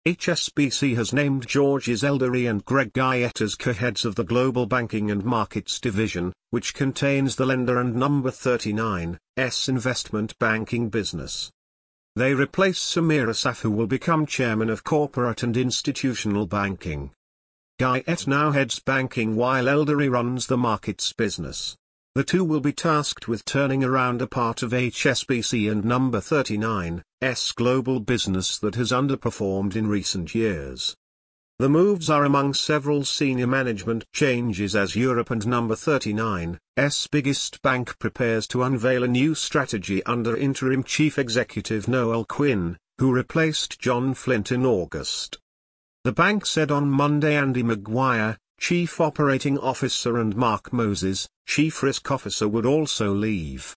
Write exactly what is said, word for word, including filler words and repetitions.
H S B C has named Georges Eldery and Greg Guyette as co-heads of the Global Banking and Markets Division, which contains the lender and Number thirty-nine's investment banking business. They replace Samir Asaf, who will become chairman of corporate and institutional banking. Guyette now heads banking while Eldery runs the markets business. The two will be tasked with turning around a part of H S B C and Number thirty-nine's global business that has underperformed in recent years. The moves are among several senior management changes as Europe and Number thirty-nine's biggest bank prepares to unveil a new strategy under interim chief executive Noel Quinn, who replaced John Flint in August. The bank said on Monday Andy Maguire, Chief Operating Officer, and Mark Moses, Chief Risk Officer, would also leave.